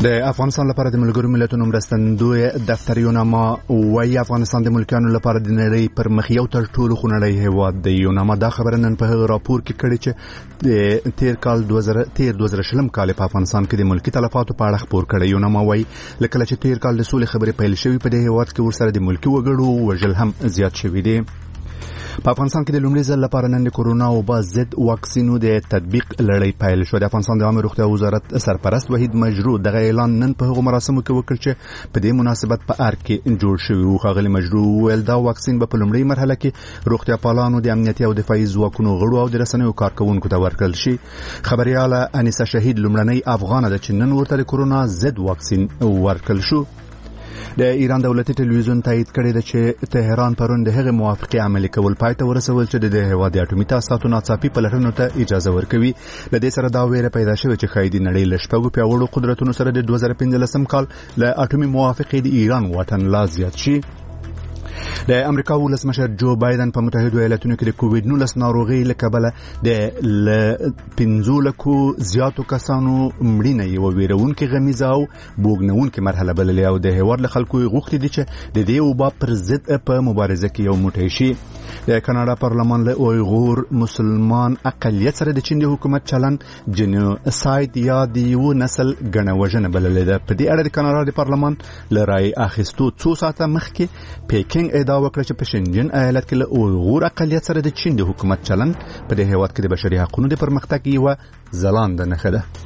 د افغانستان لپاره د ملګرو ملتونو مرستندوی دفتر یوناما وايي افغانستان د ملکانو لپاره د نړۍ پر مخ یو تر ټولو خونړی هیواد دی. یوناما دا خبره نن په هغه راپور کې کړې چې د تیر کال 2020 کال په افغانستان کې د ملکی تلفاتو په اړه خبر کړی. یوناما وايي لکه چې تیر کال د سولې خبرې پیل شوې په دې هیواد کې ورسره د ملکی وګړو وژل هم زیات شوی دی. په افغانستان کې د لومړي ځل لپاره نن د کورونا وبا ضد واکسینو د تطبیق لړۍ پیل شو. د افغانستان د عامه روغتیا وزارت سرپرست وحید مجروح دغه اعلان نن په هغو مراسمو کې وکړ چې په دې مناسبت په ارګ کې جوړ شوی و. ښاغلي مجروح ویل دا واکسین به په لومړۍ مرحله کې روغتیا پالانو د امنیتي او دفاعي ځواکونو غړو او د رسنیو کارکونکو ته ورکړل شي. خبرياله انیسه شهید لومړنۍ افغانه ده چې نن ورته د کورونا ضد واکسین ورکړل شو. د ایران دولتي ټلویزیون تایید کړی دی چې تهران پرون د هغې موافقې عملي کول پای ته ورسول چې د هېواد د اټومي تاسیساتو ناڅاپي پلټنو ته اجازه ورکوي. له دې سره دا ویره پیدا شوې چې ښایي د نړۍ له شپږو پیاوړو قدرتونو سره د 2015 کال له اټومي موافقې د ایران واټن لا زیات شي. د امریکا ولسمشر جو بایدن په متحده ایالاتونو کې د کووډ-19 ناروغي له کبله د 15 زیاتو کسانو مړینه یو ویرونکې غمیزه او بوګنونکې مرحله بللې او د هیواد له خلکو غوښتي دي چې د دې وبا پر ضد په مبارزه کې یو موټی شي. د کاناډا پارلمان له اویغور مسلمان اقلیت سره د چین د حکومت چلن جنوساید یا د یو نسل ګڼه وژنه بللې ده. په دې اړه د کاناډا د پارلمان له رای اخیستو څو ساعته مخکې پیکینګ ادعا وکړه چې په شنجن ایالت کې له اویغور اقلیت سره د چین د حکومت چلن په دې هیواد کې د بشري حقوقو د پرمختګ یوه ځلانده نښه ده.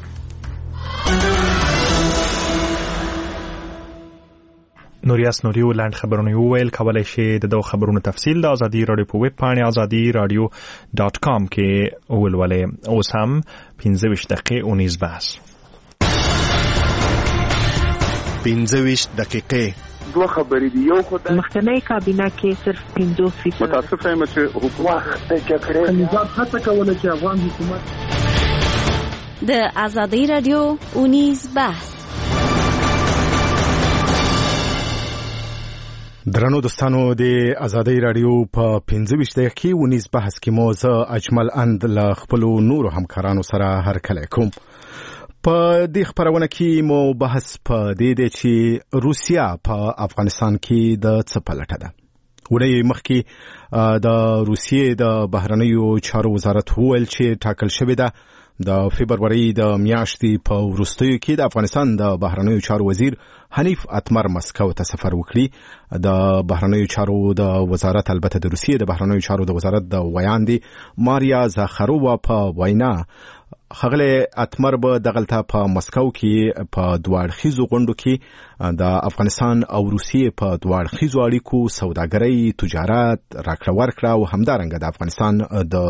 نوریاس نوری ولند خبرونه ویل کولای شي د دوه خبرونو تفصیل د ازادي رادیو په ویب پاڼه azadi-radio.com کې ولولئ. اوس هم 15 دقیقې اونیز بحث 15 دقیقې دوه خبرې دی. یو خدای مخکنی کابینه کې صرف 50% متاسف یم چې حکومت د جګړې نظام هڅه کوله چې افغان حکومت د ازادي رادیو اونیز بحث. درنو دوستانو د ازادي رادیو په 15 دقیقې ونیز بحث کې مو زه اجمل اند له خپل نورو همکارانو سره هرکلی کوم. په دې خبرونه کې مو بحث په دې دی چې روسیا په افغانستان کې د څه پلټه ده. ورې مخکې د روسیې د بهرنیو چارو وزارت وویل چې ټاکل شوې ده د فبروري د میاشتې په وروستیو کې د افغانستان د بهرنیو چارو وزیر حنیف اتمر مسکو ته سفر وکړي. د بهرنیو چارو د وزارت البته د روسیې د بهرنیو چارو د وزارت د ویاندې ماریا زاخرووا په وینا خغله اتمر به دغلطه په مسکو کې په دواړخیزو غونډو کې د افغانستان او روسیې په دواړخیزو اړیکو سوداګرۍ تجارت راکړه ورکړه او همدارنګه د افغانستان د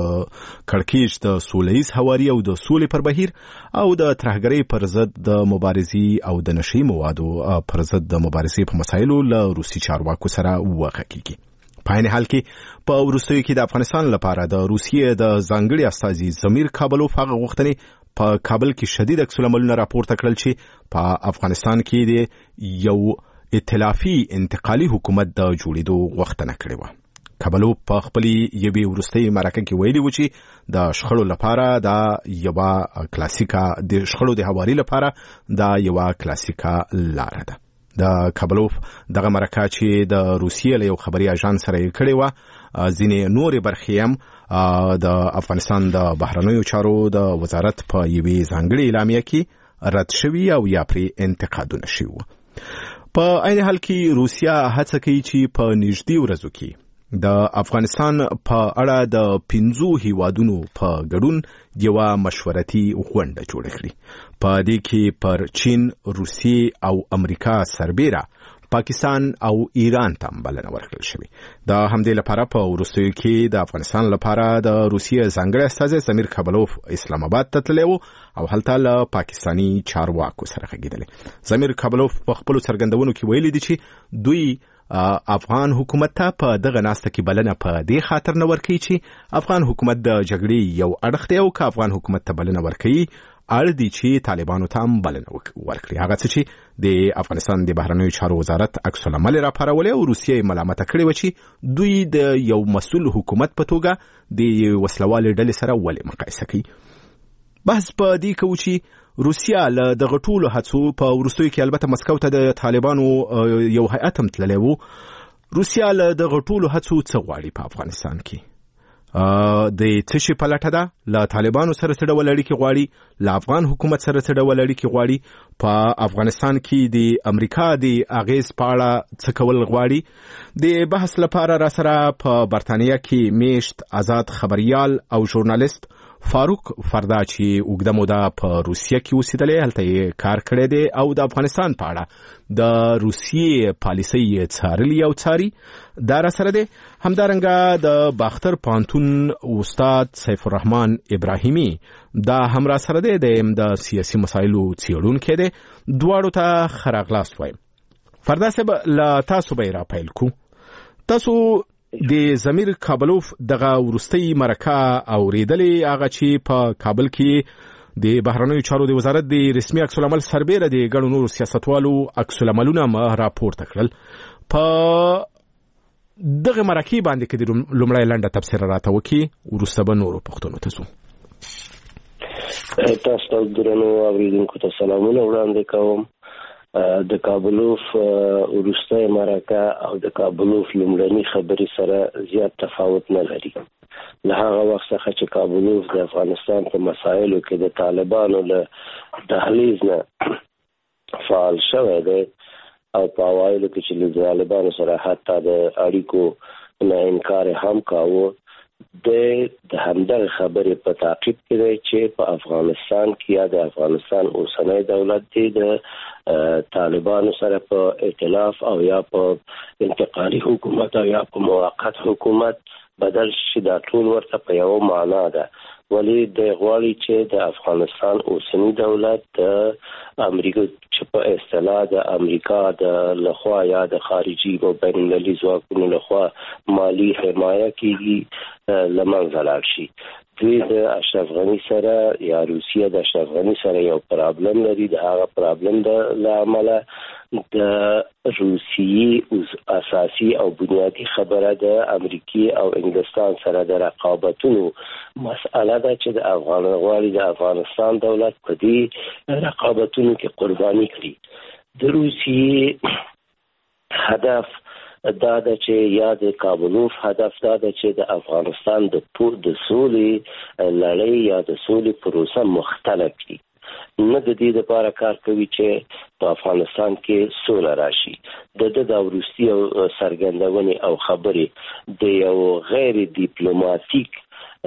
کړکېچ د سولهییز هواري او د سولې پر بهیر او د ترهګرۍ پر ضد د مبارزې او د نشي موادو پر ضد د مبارزې په مسایلو له روسي چارواکو سره وغږیږي. په عین حال کې په وروستیو کې د افغانستان لپاره د روسیې د ځانګړي استازي زمیر کابلوف هغه غوښتنې په کابل کې شدید عکس العملونه راپورته کړل چې په افغانستان کې د یو ائتلافي انتقالي حکومت د جوړېدو غوښتنه کړې وه. کابلوف په خپل یوې وروستۍ مرکه کې ویلي و چې د شخړو لپاره دا یوه کلاسیکه د شخړو د هواري لپاره دا یوه کلاسیکه لاره ده. د کابلوف دغه مرکه چې د روسیې له یو خبري اژانس سره یې کړې وه ځینې نورې برخې هم د افغانستان د بهرنیو چارو د وزارت په یوې ځانګړې اعلامیه کې رد شوي او یا پرې انتقادونه شوي وو. په عین حال کې روسیا هڅه کوي چې په نږدې ورځو کې د افغانستان په اړه د 15 هیوادونو په ګډون یوه مشورتي غونډه جوړه کړي. په دې کې پر چین، روسیې او امریکا سربیره پاکستان او ایران ته بلنه ورکړل شوې. د همدې لپاره په وروستیو کې د افغانستان لپاره د روسیې ځانګړی استازی زمیر کابلوف اسلام آباد ته تللی و او هلته له پاکستاني چارواکو سره غږېدلی. زمیر کابلوف په خپلو څرګندونو کې ویلي دي چې دوی افغان حکومت ته په دغه ناسته کې بلنه په دې خاطر نه ورکوي چې افغان حکومت د جګړې یو اړخ دی او که افغان حکومت ته بلنه ورکوي اړ دي چې طالبانو ته هم بلنه ورکړي. هغه څه چې د افغانستان د بهرنیو چارو وزارت عکس العمل راپارولی او روسیې ملامته کړې وه چې دوی د یو مسؤل حکومت په توګه د وسلوالې ډلې سره ولې مقایسه کوي. بحث په دې کوو چې روسیا له دغه ټولو هڅو په وروستیو کې البته مسکو ته د طالبانو یو هیئت هم تللی و. روسیا له دغه ټولو هڅو څه غواړي په افغانستان کې؟ د څه شي په لټه ده؟ له طالبانو سره څه ډول اړیکې غواړي؟ له افغان حکومت سره څه ډول اړیکې غواړي؟ په افغانستان کې د امریکا د اغیز په اړه څه کول غواړي؟ د بحث لپاره را سره په برتانیا کې میشت آزاد خبريال او ژورنالیست فاروق فردا چې اوږده موده په روسیه کې اوسېدلی، هلته یې کار کړی دی او د افغانستان په اړه د روسیې پالیسۍ څارلي او څاري، دا را سره دی. همدارنګه د باختر پوهنتون استاد سیف الرحمن ابراهیمي دا هم را سره دی، د سیاسي مسایلو څېړونکی دی. دواړو ته ښه راغلاست وایم. فردا صاحب له تاسو به یې را پیل کړو. تاسو د ضمیر کابلوف دغه وروستۍ مرکه اورېدلې، هغه چې په کابل کې د بهرنیو چارو د وزارت د رسمي عکس العمل سربیره د ګڼو نورو سیاستوالو عکس العملونه راپورته کړل. په دغه مرکې باندې کې د لومړی لنډه تبصره راته وکړي، وروسته به نورو پوښتنو ته ځو. تاسو ته درنو اورېدونکو ته سلامونه وړاندې کوم. د کابلوف وروستۍ مرکه او د کابلوف لومړنۍ خبرې سره زیات تفاوت نه لري. له هغه وخت څخه چې کابلوف د افغانستان په مسایلو کې د طالبانو له دهلیز نه فعال شوی دی او په اوایلو کې چې له طالبانو سره حتی د اړیکو نه انکار هم کاوه، د همدغه خبرې په تعقیب کې دی چې په افغانستان کې یا د افغانستان اوسنی دولت دی د طالبانو سره په ائتلاف او یا په انتقالي حکومت او یا په موقت حکومت بدل شي. دا ټول ورته په یو معنا ده، ولی د غواړي چې د افغانستان اوسنی دولت د امریکا چې په اصطلاح د امریکا د لخوا یا د خارجي او بین المللي ځواکونو لخوا مالی حمایه کیږي لمنځه لاړ شي. دوی د اشرف غنی سره یا روسیه د اشرف غنی سره یو پرابلم لري. د هغه پرابلم د عمله د روسیې اساسي او بنیادی خبره د امریکای او انګلستان سره د رقابتونو مسأله ده چې د غواړي د افغانستان دولت په دې رقابتونو کې قرباني کړي. د روسیې هدف دا ده چې یا د کابلوف هدف دا ده چې د افغانستان د سولې لړۍ یا د سولې پروسه مختلف کړي. نه د دې لپاره کار کوي چې په افغانستان کې سوله راشي. د وروستي څرګندونې او خبرې د یو غیر ډیپلوماټیک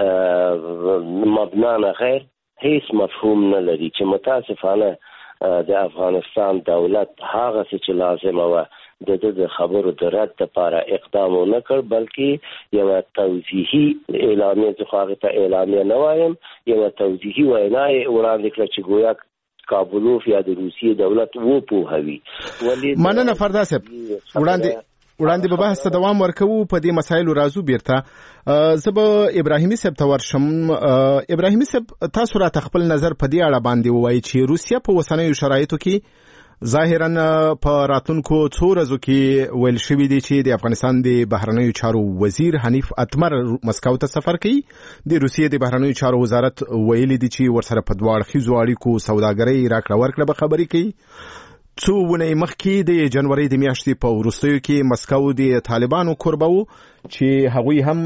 مبنا نه غیر هیڅ مفهوم نه لري چې متاسفانه د افغانستان دولت هغه چې لازم و د خبرو د رد لپاره اقدام نه کړ، بلکې یو توضیحي اعلامیه ځخه ته اعلامیه نه وایم، یو توضیحي وینا وړاندې کړ چې گویا کابلوف یا د روسیې دولت وو پوهوي. مننه فردا صاحب، وړاندې به بحث ته دوام ورکوو. په دې مسایلو راځو بیرته. زه به ابراهیمي صاحب ته ورشم. ابراهیمي صاحب، تاسو راته خپل نظر په دې اړه باندې ووایئ چې روسیه په اوسنیو شرایطو کې ظاهرا په راتلونکو څو ورځو کې ویل شوي دي چې د افغانستان د بهرنیو چارو وزیر حنیف اتمر مسکو ته سفر کوي. د روسیې د بهرنیو چارو وزارت ویلي دي چې ورسره په دوه اړخیزو اړیکو سوداګرۍ راکړه ورکړه به خبرې کوي. څو ونې مخکې د جنوري د میاشتې په وروستیو کې مسکو د طالبانو کوربه و چې هغوی هم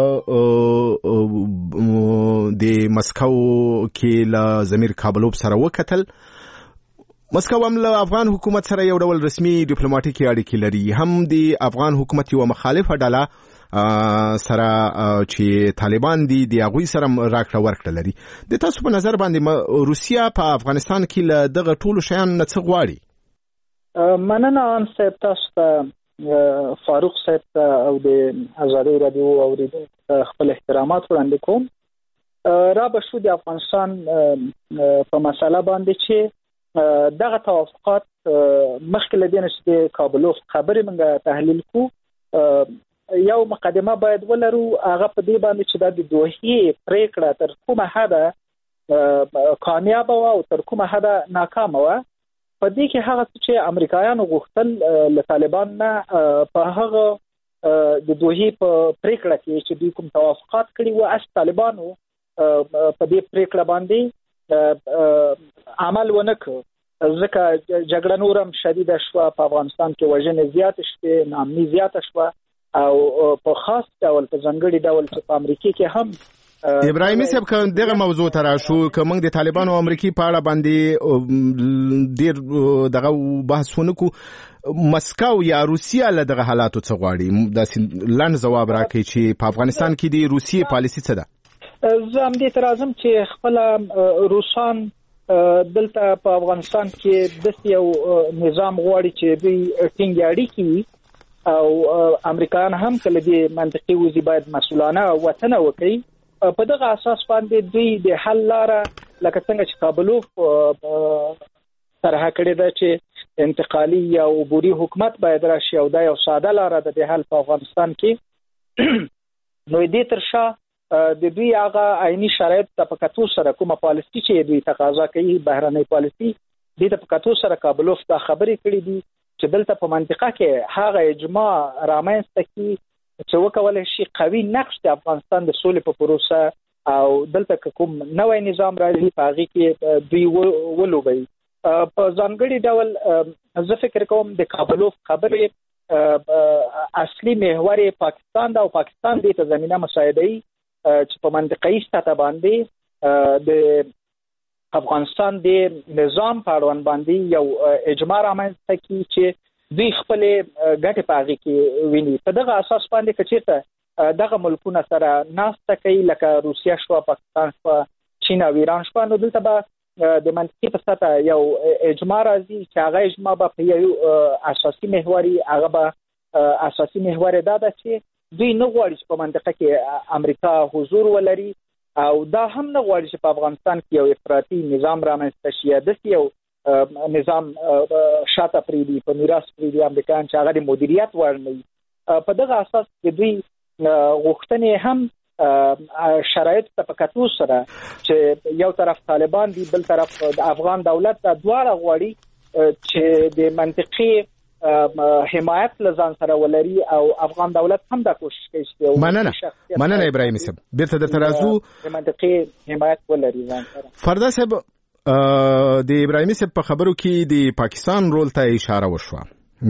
د مسکو کې له ضمیر کابلوف سره وکتل. مسکو هم له افغان حکومت سره یو ډول رسمي ډیپلوماټیکي اړیکې لري، هم د افغان حکومت یو مخالفه ډله سره چې طالبان دي د هغوی سره راکړه ورکړه لري. د تاسو په نظر باندې روسیه په افغانستان کې له دغه ټولو شیانو نه څه غواړي؟ مننه ان صاحب، تاسو ته فاروق صاحب او د آزادۍ رادیو اوریدونکو خپل احترامات وړاندې کوم. را به شو د افغانستان په مسله باندې چې دغه توافقات مخکې له دې نه چې د کابلوف خبرې موږ تحلیل کو، یو مقدمه باید ولرو. هغه په دې باندې چې د دوحې پریکړه تر کومه حده کامیابه وه او تر کومه حده ناکامه وه. په دې کې هغه چې امریکایانو غوښتل له طالبان نه په هغه د دوحې په پریکړه کې چې دوی کوم توافقات کړي وو، طالبانو په دې پریکړه باندې عمل ونکړ ځکه جګړه نورم شدیده شوه په افغانستان کې وژنې زیات شوه ناامني زیات شوه او په خاص ډول په ځانګړي ډول چې په امریکا کې هم ابراهیمي صاحب کوم دغه موضوع تر شو کوم د طالبانو امریکای په اړه باندې ډیر دغه بحثونه کو مسکو یا روسیا له دغه حالاتو څخه غواړي د لاند جواب راکړي چې په افغانستان کې د روسیې پالیسي څه ده. زه هم دې ترازم چې خپل روسان دلته په افغانستان کې د یو نظام غواړي چې دوی ټینګ اړیکې او امریکایان هم کله دې منطقي وزي باید مسؤلانه وطن وکړي په دغه اساس باندې دوی د حل لاره لکه څنګه چې کابلوف طرح کړی دا چې انتقالي یا عبوري حکومت باید راشي او دا یو ساده لاره ده د حل په افغانستان کې نو دې ترشا د دوی هغه عیني شرایط ته په کتو سره کومه پالیسي چې دوی تقاضا کوي بهرنۍ پالیسي دې ته په کتو سره کابلوف دا خبرې کړې دي چې دلته په منطقه کې هغه اجماع رامنځته کی چې وکولای شي قوي نقش د افغانستان د سولې په پروسه او دلته کوم نوې نظام راځي په هغه کې دوی ولوبي په ځانګړي ډول زه فکر کوم د کابلوف خبرې اصلي محور پاکستان دا او پاکستان د زمينه مساعدهي چې په منطقي سطح باندې د افغانستان د نظام په اړوند باندې یو اجماع رامنځته کی چې دوی خپل ګټه پاغي کې ویني په دغه اساس باندې کچېته دغه ملکونه سره ناسته کوي لکه روسیا شو پاکستان شو چین او ایران شو نو دلته به د منطقي په سطح یو اجماع راځي چې هغه اجماع به په یو اساسي محوري هغه به اساسي محور دا ده چې دوی نه غواړي چې په منطقه کې امریکا حضور ولري او دا هم نه غواړي چې په افغانستان کې یو افراطي نظام رامنځته شي د یو نظام شاته پریدي په میراث پریدي امریکایان چې هغه د مدیریت ورني په دغه اساس د دوی غوښتنې هم شرایط ته په کتو سره چې یو طرف طالبان دي بل طرف د افغان دولت د دواړه غواړي چې د منطقي حمایت لزان سره ولري او افغان دولت هم دا کوشش کوي مننه ابراهیم صاحب بیرته در ترازو د منطقي حمایت ولري ځان سره فردا صاحب د ابراهیمي صاحب په خبرو کې د پاکستان رول ته اشاره وشوه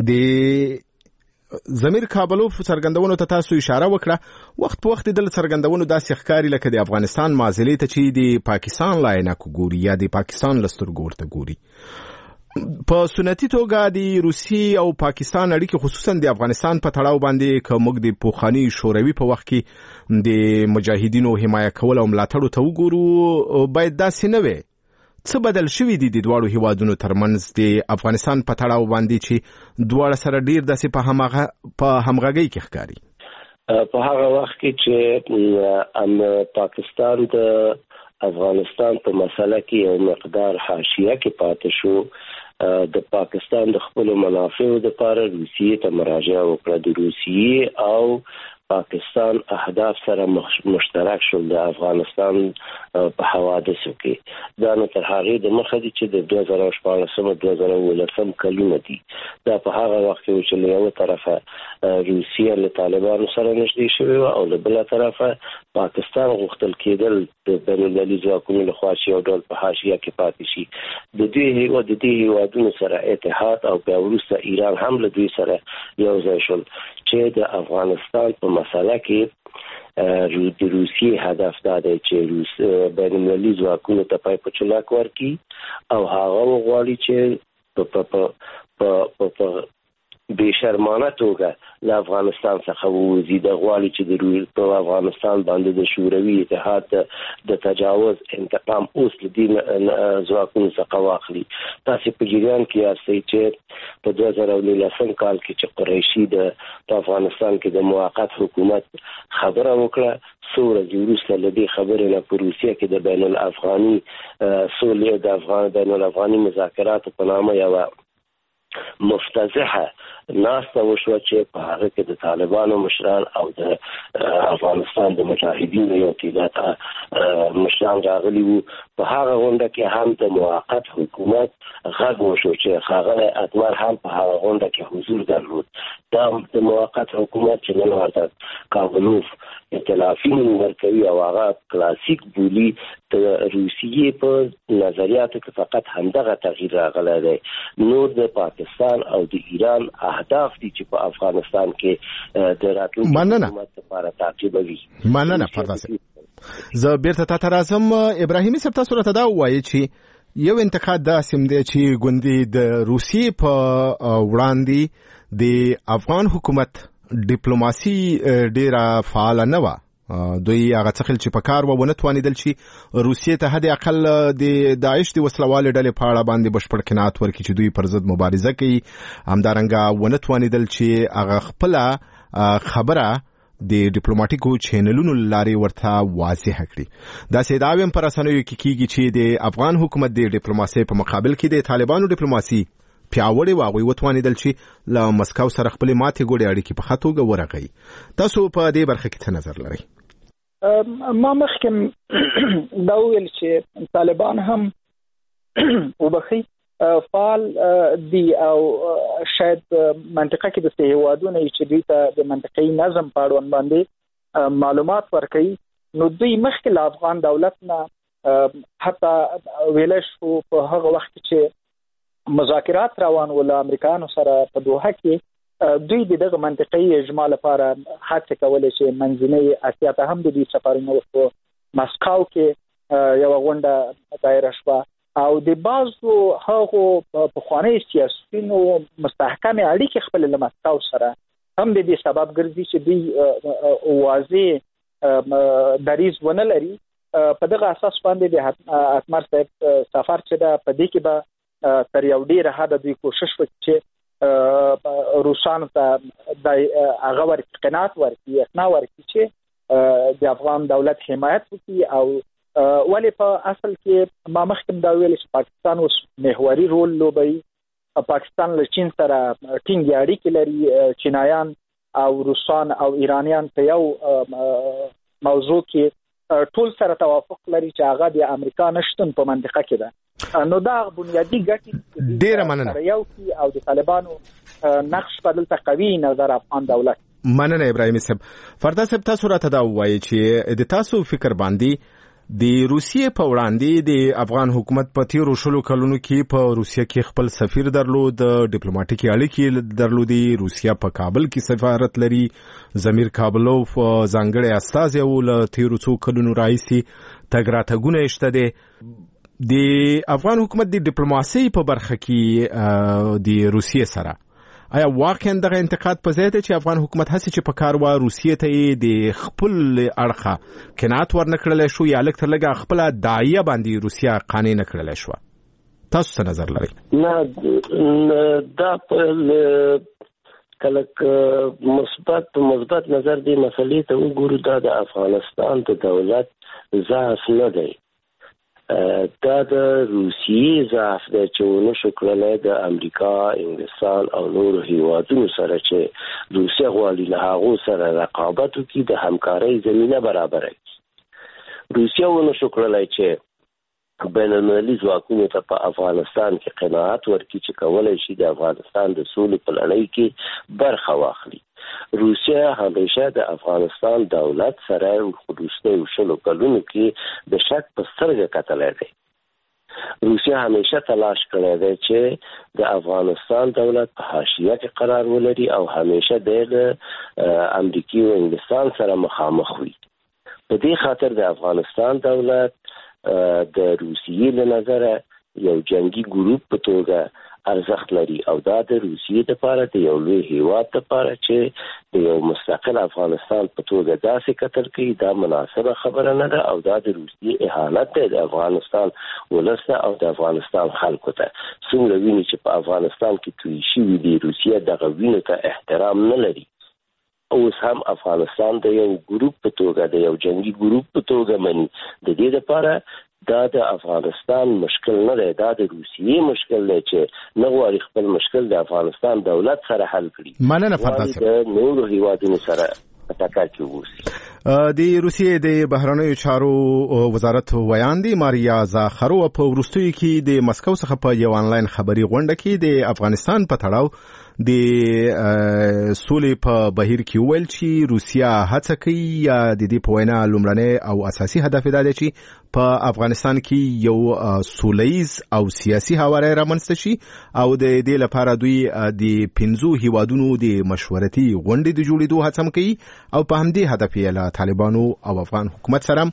د ضمیر کابلوف څرګندونو ته تاسو اشاره وکړه وخت په وخت د څرګندونو داسې ښکاری لکه د افغانستان معضلې ته چې د پاکستان لاینه ګوري یا د پاکستان لسترګور ته ګوري په سنتي توګه د روسي او پاکستان اړیکې خصوصا د افغانستان په تړاو باندې کومګ د پوخانی شوروي په وخت کې د مجاهدینو حمایت کول او ملاتړ ته وګورو باید داسې نه وي څه بدل شوی دي د دواړو هیوادونو ترمنځ د افغانستان په تړاو باندې چې دواړه سره ډیر داسې په همغږۍ کې ښکاري په هغه وخت کې چې پاکستان د افغانستان په مسله کې یو مقدار حاشیه کې پاتې شو د پاکستان د خپل منافعو لپاره روسیې ته مراجعه وکړه د روسیې او پاکستان اهداف سره مشترک شول د افغانستان په حوادثو کې دا نو تر هغه د مخه دي چې د 2014-2019 کلونه دي دا په هغه وخت کې چې یو طرفه روسیه له طالبانو سره نږدې شوی او له بل طرفه پاکستان غوښتل کېدل د بین المللي ځواکونو لخوا چې یو ډول په حاشیه کې پاتې شي د دې هیوادونو سره اتحاد او بیا وروسته ایران هم له دوی سره یو ځای شول چې د افغانستان په مسله کې د روسیې هدف دا دی چې بین المللي ځواکونو ته پای په چلاک ورکړي او هغه وغواړي چې په بشرمانه توګه له افغانستان څخه ووځي د غواړي چې د افغانستان باندې د شوروي اتحاد د تجاوز انتقام اوس د دین ځواکونو څخه واخلي تاسو په جریان کې یاستئ چې په 2019 کال کې چې قریشي د افغانستان کې د موقت حکومت خبره وکړه سوره وروسته له دې خبرې نه په روسیه کې د بین الافغاني سولې د افغان بین الافغاني مذاکرات په نامه یو مفتزحه ناسته وشوه چې په هغه کې د طالبانو مشران او د افغانستان د مجاهدینو یو تعداد مشران راغلي وو په هغه غونډه کې هم د موقت حکومت غږ وشو چې ښاغلی اتمر هم په هغه غونډه کې حضور درلود دا د موقت حکومت چې نن ورته کابلوف اطلاع کافي نوم ورکوي او هغه کلاسیک بولی د روسیې په نظریاتو کې فقط همدغه تغییر راغلی دی. نور د پاکستان او د ایران اهداف دي چې په افغانستان کې د راتلونکي حکومت لپاره تعقیبوي. مننه فردوسي. زه بیرته تا ته راځم. ابراهیمي صاحب تاسو راته دا وایي چې یو انتقاد داسې دی چې ګوندې د روسیې په وړاندې د افغان حکومت ډیپلوماسي ډیره فعال نه و. دوی هغه څخل چې په کار ونه توانیدل چې روسیې ته حد اقل د داعش د وسلوالې ډلې په اړه باندې بشپړ قناعت ورکړي چې دوی پر ضد مبارزه کوي. همدارنګه ونه توانیدل چې هغه خپل خبره د ډیپلوماټیکو چینلونو لارې ورته واضح کړي. دا سیداویم پر اسانوي کیږي چې د افغان حکومت د ډیپلوماسي په مقابل کې د طالبانو ډیپلوماسي پیاوړې واغوي وتوانیدل چې له مسکو سره خپل ماتې ګوډې اړیکې په خطوګه ورغی. تاسو په دې برخه کې څه نظر لرئ؟ ما مخکې دا ویل چې طالبان هم وبخي فعال دي او شاید منطقه کې د هیوادونو چې دوی ته د منطقي نظم په اړه باندې معلومات ورکړي، نو دوی مخکې له افغان دولت نه حتی ویل شو په هغه وخت چې مذاکرات روان ول امریکایانو سره په دوحه کې، دوی دغه منطقي اجماع لپاره هڅه کولې چې منځنۍ اسیا ته هم د دوی سفرونه وکړي. مسکو کې یو غونډه دایره شوه او د بعضو هغو پخواني سیاسیونو مستحکم اړیکې خپل له مسکو سره هم د دې سبب ګرځي چې دوی واضح دریځ ونه لري. په دغه اساس باندې د اتمر صاحب سفر چې دا په دې کې به تر یو ډېره حده دوی کوشش وکړي چې روسانو ته د هغه ورکړي قناعت ورکړي، اقناع ورکړي چې د افغان دولت حمایت وکړي. او ولی په اصل کې ما مخکې دا ویل چې پاکستان اوس محوري رول لوبوي. پاکستان له چین سره ټینګې اړیکې لري. چینایان او روسان او ایرانیان په یو موضوع کې ټول سره توافق لري چې هغه د امریکا نشتون په منطقه کې ده. نو دا بنیادی ګټې ډیره مننه یو کې او د طالبانو نقش په دلته قوي نظر افغان دولت. مننه ابراهیمي صاحب. فردا صاحب تاسو راته دا وایي چې د تاسو فکر باندې د روسیې په وړاندې د افغان حکومت په تیرو شلو کلونو کې په روسیه کې خپل سفیر درلود، ډیپلوماټیکي اړیکې درلودي، روسیه په کابل کې سفارت لري، زمیر کابلوف ځانګړی استازی و له تیرو څو کلونو راهیسې تګ راتګونه شته دي. د افغان حکومت د ډیپلوماسي په برخه کې د روسیې سره آیا واقعا دغه انتقاد په ځای دی چې افغان حکومت هڅه چې په کار و روسیې ته د خپل اړخه قناعت ورنکړلی شو یا لږ تر لږه خپله داعیه باندې روسیه قانع نه کړلی شوه؟ تاسو څه نظر لرئ؟ نه دا کله مثبت نظر دی مسلې ته وګورو، دا د افغانستان د دولت ضعف نه دی، دا د روسیې ضعف دی چې ونه شو کړلی د امریکا، انګلستان او نورو هیوادونو سره چې روسیه غواړي له هغو سره رقابت وکړي، د همکارۍ زمینه برابره کړي. روسیه ونه شو کړلی چې بین المللي ځواکونو ته په افغانستان کې قناعت ورکړي چې کولی شي د افغانستان د سولې په لړۍ کې برخه واخلي. روسیه همیشه د افغانستان دولت سره وروستیو شلو کلونو کې د شک په سترګه کتلی دی. روسیه همیشه تلاش کړی دی چې د افغانستان دولت په حاشیه کې قرار ولري او همیشه د امریکا او انګلستان سره مخامخ وي. په دې خاطر د افغانستان دولت د روسیې له نظره یو جنگي ګروپ په توګه ارزښت لري او دا د روسیې لپاره د یو لوی هیواد لپاره چې د یو مستقل افغانستان په توګه داسې کتل کوي، دا مناسبه خبره نه ده او دا د روسیې اهانت دی د افغانستان ولس ته او د افغانستان خلکو ته. څومره ویني چې په افغانستان کې توی شوي دي، روسیه دغه وینو ته احترام نه لري. اوس هم افغانستان د یو ګروپ په توګه د یو جنگي ګروپ په توګه مني. د دې لپاره دا د افغانستان مشکل نه دی، دا د روسیې مشکل دی چې نه غواړي خپل مشکل د افغانستان دولت سره حل کړي. مننه فردوسي. د نورو هیوادونو سره په ټکر کې ووسي. د روسیې د بهرنیو چارو وزارت ویاندې ماریا زاخرووا په وروستیو کې د مسکو څخه په یو آنلاین خبري غونډه کې د افغانستان په تړاو د سولې په بهیر کې ویل چې روسیا هڅه کوي یا د دې په وینا لومړنی او اساسي هدف دا دی چې په افغانستان کې یو سولهییز او سیاسي هواری رامنځته شي او د دې لپاره دوی د 15 هیوادونو د مشورتي غونډې د جوړېدو هڅه کوي او په همدې هدف یې له طالبانو او افغان حکومت سره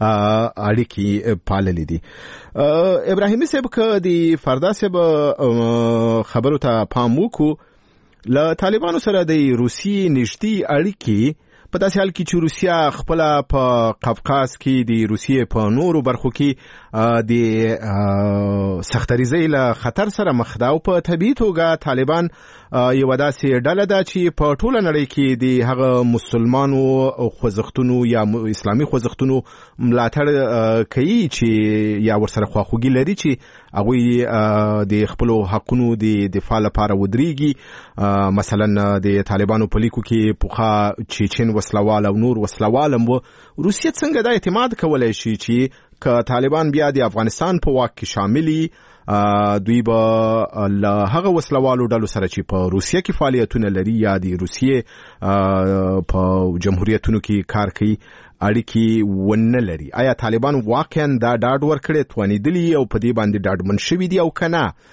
اړیکې پاللې دي. ابراهیمي صاحب که د فردا صاحب خبرو ته پام وکړو له طالبانو سره د روسیې نږدې اړیکې په داسې حال کې چې روسیا خپل په قفقاز کې د روسیې په نورو برخو کې د سختریزۍ له خطر سره مخ ده او په طبیعي توګه طالبان یو داسې ډله ده چې په ټوله نړۍ کې د هغه مسلمانو خوځښتونو یا اسلامي خوځښتونو ملاتړ کوي چې یا ورسره خواخوږي لري چې هغوی د خپلو حقونو د دفاع لپاره ودرېږي. مثلا د طالبانو په لیکو کې پخوا چیچن وسلوال او نور وسلوال هم روسیه څنګه دا اعتماد کولی شي چې که طالبان بیا د افغانستان په واک کې شاملي دوی به له هغه وسلوالو ډلو سره چې په روسیه کې فعالیتونه لري یا د روسیې په جمهوریتونو کې کار کوي اړیکې ونه لري. آیا طالبان واقعا دا ډاډ ورکړي توانېدلي او په دې باندې ډاډمن شوي دي او که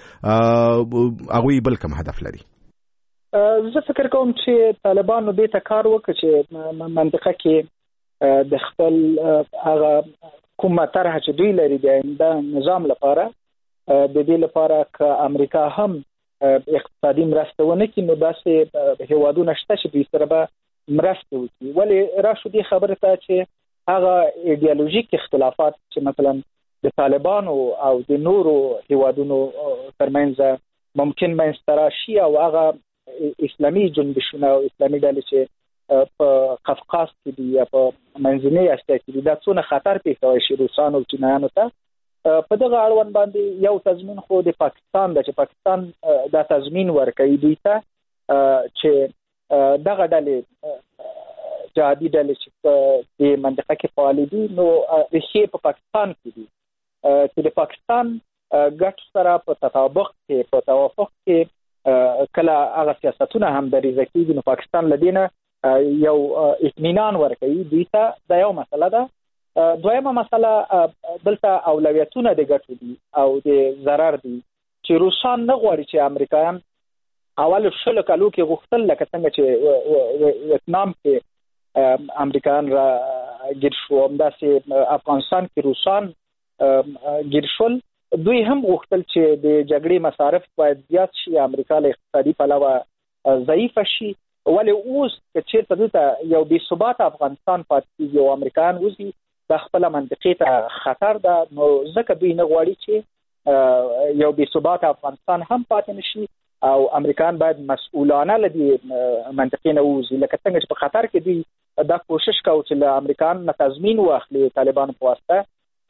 نه هغوی بل کوم هدف لري؟ زه فکر کوم چې طالبانو دې ته کار وکړي چې منطقه کې د خپل هغه کومه طرحه چې دوی لري د آینده نظام لپاره د دې لپاره که امریکا هم اقتصادي مرسته ونه کړي نو داسې هیوادونه شته چې دوی سره به مرسته وکړي. ولې راشو دې خبره ته چې هغه ایډیالوژیک اختلافات چې مثلا د طالبانو او د نورو هیوادونو ترمنځ ممکن منځته راشي او هغه اسلامي جنبشونه او اسلامي ډلې چې په قفقاز کې دي یا په منځنۍ اسیا کې دي دا څونه خطر پیښوي شي روسانو او چینایانو ته. په دغه اړوند باندې یو تضمین خو د پاکستان د چې پاکستان دا تضمین ورکوي دوی ته چې دغه ډلې جهادي ډلې چې په منطقه کې فعال دي نو ریښې په پاکستان کې دي چې د پاکستان ګټو سره په تطابق کې په توافق کې کله هغه سیاستونه هم دریځ کېږي نو پاکستان له دې نه یو اطمینان ورکوي دوی ته. دا یو مسله ده. دویمه مسله دلته اولویتونه د ګټو دي او د ضرر دي چې روسان نه غواړي چې امریکایان اول 10 کالو کې غوښتل لکه څنګه چې ویتنام کې امریکایان را ګیر شو همداسې افغانستان کې روسان ګیر شول. دوی هم غوښتل چې د جګړې مصارف باید زیات شي امریکا له اقتصادي پلوه ضعیف شي. ولې اوس چې چیرته دلته یو بې ثباته افغانستان پاتې کېږي او امریکایان وځي د خپل منطقې ته خطر ده نو ځکه دوی نه غواړي چې یو بې ثباته افغانستان هم پاتې نشي او امریکایان باید مسؤلانه له دې منطقې نه ووځي. لکه څنګه چې په خطر کې دوی دا کوشش کوي چې له امریکایانو نه تضمین واخلي طالبانو په واسطه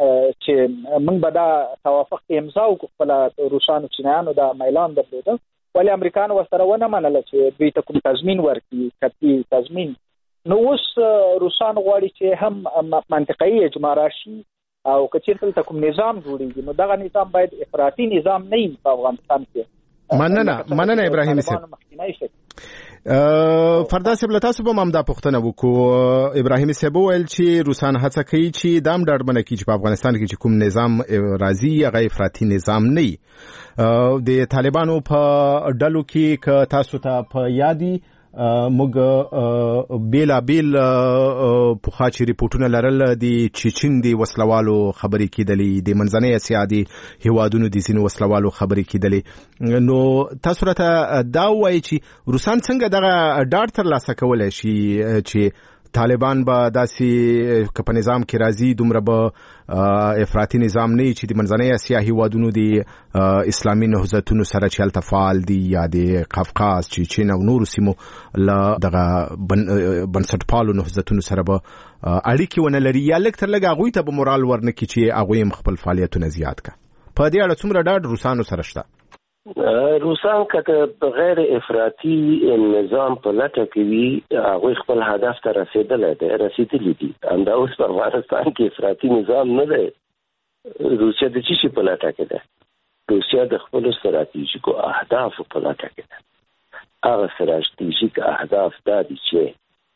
چې موږ به دا توافق امضا وکړو خپله روسانو چینایانو دا میلان درلوده ولې امریکایانو ورسره ونه منله چې دوی ته کوم تضمین ورکړي قطعي تضمین. نو اوس روسان غواړي چې هم منطقه‌ای اجماع راشي او که چیرته ته کوم نظام جوړیږي نو دغه نظام باید افراطي نظام نه وي په افغانستان کې. مننه ابراهیمي صاحب. فردا صاحب له تاسو به هم دا پوښتنه وکړو. ابراهیمي صاحب ویل چې روسان هڅه کوي چې دام ډاډمنه کړي چې په افغانستان کې چې کوم نظام راځي هغه افراطي نظام نه وي. د طالبانو په ډلو کې که تاسو ته په یادي موږ بیلابیل پخوا چې ریپورټونه لرل د چیچن د وسلوالو خبرې کېدلې د منځنۍ اسیا د هیوادونو د ځینو وسلوالو خبرې کېدلې. نو تاسو راته دا وایي چې روسان څنګه دغه ډاډ ترلاسه کولی شي چې طالبان به داسې که په نظام کې راځي دومره به افراطي نظام نه چې د منځنۍ اسیا هیوادونو د اسلامي نهضتونو سره چې هلته فعال دي یا د قفقاز چیچن او نورو سیمو له دغه بنسټپالو نهضتونو سره به اړیکې ونه لري یا لږ تر لږه هغوی ته به مورال ورنه کړي چې هغوی هم خپل فعالیتونه زیات کړه. په دې اړه څومره ډاډ روسانو سره شته؟ روسان که غیر افراطي نظام په لټه کې وي هغوی خپل هدف ته رسېدلی دي. همدا اوس په افغانستان کې افراطي نظام نه دی. روسیا د څه شي په لټه کې ده؟ روسیا د خپلو ستراتیژیکو اهدافو په لټه کې ده. هغه ستراتیژیک اهداف دا دي چې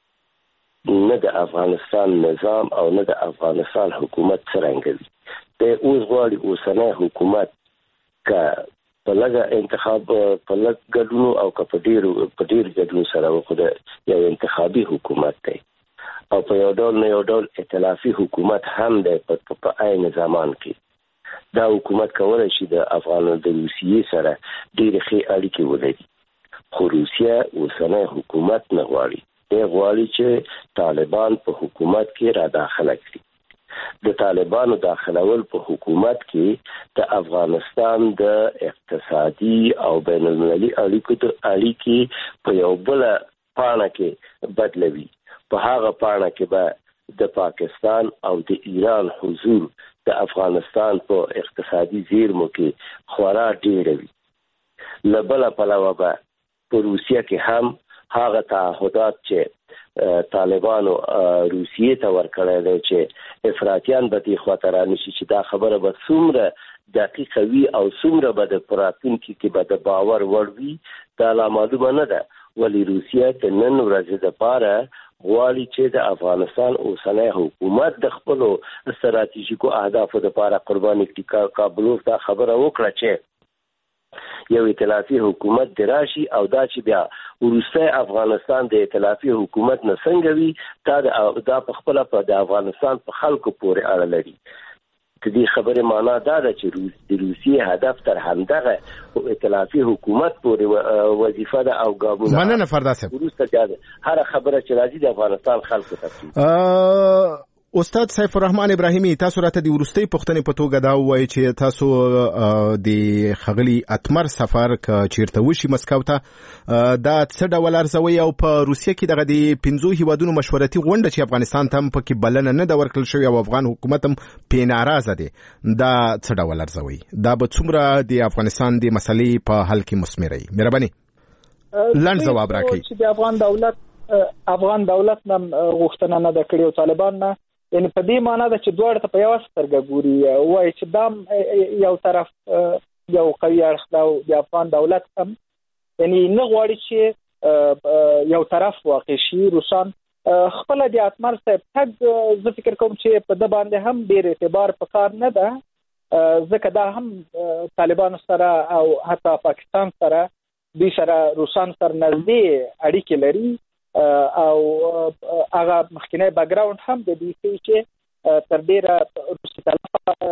نه د افغانستان نظام او نه د افغانستان حکومت څرنګه وي. د اوس غواړي اوسنی حکومت که په لږه انتخاب په لږ ګډون او که په ډېر ګډون سره وکړي یو انتخابي حکومت دی او په یو ډول نه یو ډول ائتلافي حکومت هم دی په عین زمان کې. دا حکومت کولی شي د روسیې سره ډېرې ښې اړیکې ولري، خو روسیه اوسنی حکومت نه غواړي. دی غواړي چې طالبان په حکومت کې را داخله کړي. د طالبانو داخلول په حکومت کې د افغانستان د اقتصادي او بین المللي اړیکې په یو بل پاڼه کې بدلوي. په هغه پاڼه کې به د پاکستان او د ایران حضور د افغانستان په اقتصادي زیرمو کې خورا ډېر وي. له بله پلوه به په روسیه کې هم هغه تعهدات چې طالبانو روسیې ته ورکړی دی چې افراطیان به دې خواته رانشي، چې دا خبره به څومره دقیقه وي او څومره به د راتلونکي کې به د باور وړ وي دا لا معلومه نه ده. ولې روسیه د نن ورځې دپاره غواړي چې د افغانستان اوسنی حکومت د خپلو ستراتیژیکو اهدافو دپاره قرباني کړي. کابلوف دا خبره وکړه چې یو ائتلافي حکومت دی راشي او دا چې بیا وروستی افغانستان د ائتلافي حکومت نه څنګه وي دا په خپله په د افغانستان په خلکو پورې اړه لري. د دې خبرې معنا دا ده چې د روسیې هدف تر همدغه ائتلافي حکومت پورې وظیفه ده او ګامونه. مننه فردا صاحب. وروسته هر خبره چې راځي د افغانستان خلکو ته. استاد سیف الرحمن ابراهیمی، تاسو راته د ورستۍ پوښتنې په توګه دا وایي چې تاسو د خغلی اتمر سفر ک چیرته وشي مسکو ته دا څه ډول ارزوي او په روسیه کې دغه د 15 هیوادونو مشورتي غونډه چې افغانستان ته پکې بلنه نه د ورکړل شوی او افغان حکومت هم په ناراضه دي، دا څه ډول ارزوي؟ دا به څومره د افغانستان د مسلې په حل کې مسمري؟ مهرباني لنډ جواب راکړئ. چې د افغان دولت نن غوښتنه نه د کړیو طالبان نه، یعنی په دې معنی ده چې دواړه ته په یو سترګه ګوري، وایي چې دا یو طرف یو قوي اړخ ده او د افغان دولت هم یعنی نه غواړي چې یو طرف واقع شي. روسان خپل د اتمر صاحب تګ زه فکر کوم چې په د باندې هم ډېر اعتبار پکار نه ده، ځکه دا هم طالبان سره او حتی پاکستان سره دوی سره روسان سره نږدې اړیکې لري او هغه مخکینی بیکګراوند هم د دې چې تر ډیره روسي طرفه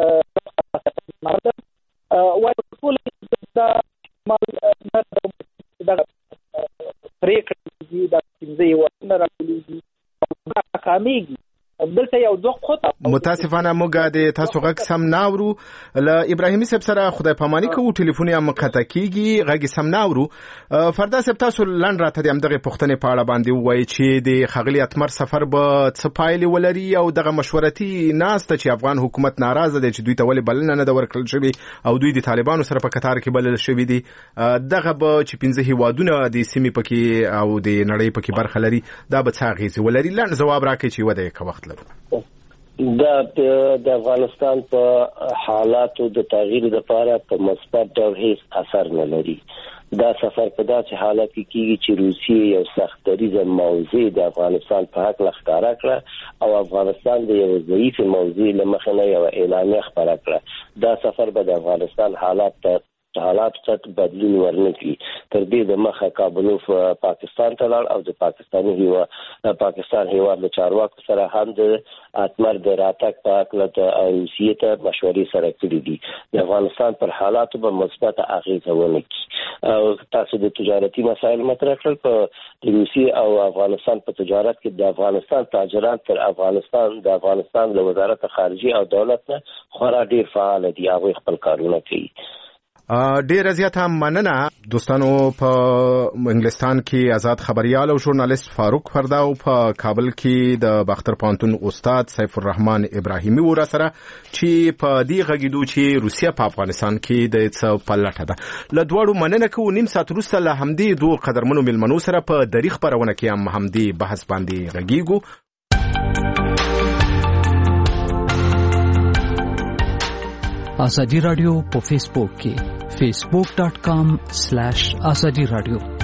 وایي ټول دا مال نه د پریکړې د 15 ورنه راځي او کامیږي. دلته یو دوه خطه متاسفانه موږ د تاسو غږ سم ناورو. ل ابراهیمي صاحب سره خدای پاماني کوو، ټلیفون یې مقطع کیږي، غږ سم ناورو. فردا صاحب تاسو لنډ راته د همدغه پوښتنې په اړه باندې وایي چې د خغلی اتمر سفر به څه پایلې ولري او دغه مشورتي ناسته چې افغان حکومت ناراضه دی چې دوی ته ولې بلنه نه د ورکړل شوی او دوی د طالبانو سره په قطار کې بلل شوی دي، دغه به چې 15 هیوادونه د سیمې پکې او د نړۍ پکې برخه لري، دا به څه اغیزې ولري؟ لنډ جواب راکړئ چې وده یې وخت دا د افغانستان په حالاتو د تغییر لپاره په مثبت ډول هیڅ اثر نه لري. دا سفر په داسې حالت کې کیږي چې روسیې یو سختدریزه موضوع د افغانستان په حق ښکاره کړه او افغانستان د یو ضعیف موضوع له مخې نه یو اعلامیه خپاره کړه. دا سفر به د افغانستان حالات څه بدلون ورنکړي. تر دې د مخه کابلوف پاکستان ته لاړ او د پاکستان هیواد له چارواکو سره هم د اتمر د راتګ په اړه روسیې ته مشورې سره کړې دي. د افغانستان پر حالاتو به مثبت اغیزه ونه کړي. تاسو د تجارتي مسایل مطرح کړل. په روسیې او افغانستان په تجارت کې د افغانستان تاجران تر د افغانستان له وزارت خارجه او دولت نه خورا ډیر فعال دي، هغه خپل کارونه کوي. ډیر زیاته مننه دوستانو. په انګلستان کې آزاد خبريال او ژورنالیست فاروق فردا او په کابل کې د باختر پوهنتون استاد سیف الرحمن ابراهیمی ور سره چې په دې غږیدو چې روسیا په افغانستان کې د څه پلټه ده. له دوړو مننه کوو. نیم ساعت وروسته له همدې دوه قدرمنو ملمنو سره په دریغ خبرونه کې هم همدې بحث باندې غږیږو. آزادی رادیو په فیسبوک کې facebook.com/azadi radio